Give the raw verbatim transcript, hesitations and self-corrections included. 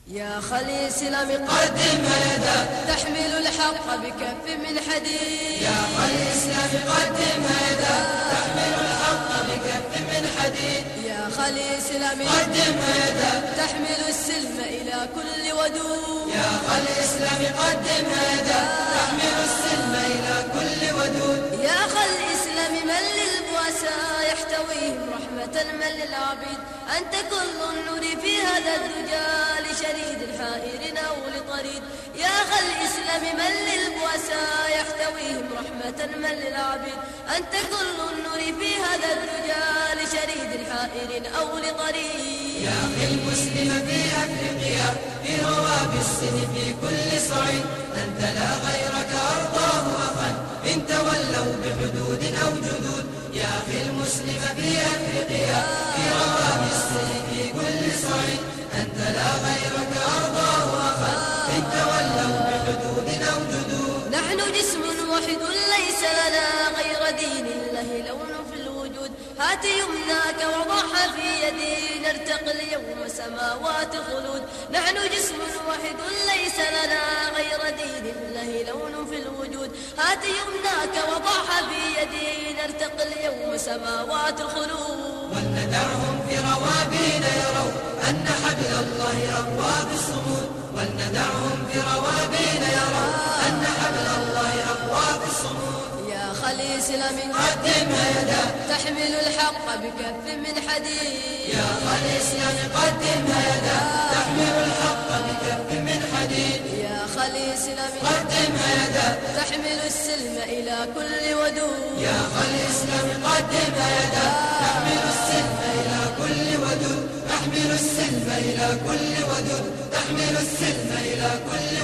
يا خليل سلام قدمها يدا تحمل الحق بكف من حديد. يا خليل سلام قدمها يدا تحمل الحق بكف من حديد. يا خليل سلام قدمها يدا تحمل السلم إلى كل ودود. يا خليل سلام قدمها يدا تحمل السلم إلى كل ودود. يا خل الإسلام من للبؤساء يحتويهم رحمة من للعبيد. أنت كل النور في هذا الرجال شريد الحائر أو لطريد. يا خل الإسلام من للبؤساء يحتويهم رحمة من للعبيد. أنت كل النور في هذا الرجال شريد الحائر أو لطريد. يا أخي المسلم في أفريقيا في رواب السن في كل صعيد. أنت لا غيرك أرضاه أخا إن تولوا بحدود أو جدود. يا أخي المسلم في أفريقيا في رواب السن في كل صعيد. أنت لا غيرك أرضاه أخا إن تولوا بحدود أو جدود. نحن جسم واحد ليس لنا غير دين الله لون في الوجود. هات يمناك وضعها في يدي نرتقي اليوم سماوات الخلود. نحن جسم واحد ليس لنا غير دين الله لون في الوجود. هات يمناك وضعها في يدي نرتقي اليوم سماوات الخلود. ولندعهم في روابينا يروا أن حبل الله أقوى بالصمود. ولندعهم في روابينا يروا أن حبل الله أقوى بالصمود. يا خليل سلام قدمها يدا تحمل الحق بكف من حديد. يا خليل سلام قدمها يدا تحمل الحق بكف من حديد. يا خليل سلام قدمها يدا تحمل السلم إلى كل ودود. يا خليل سلام قدمها يدا تحمل السلم إلى كل ودود. تحمل السلم إلى كل ودود. تحمل السلم إلى كل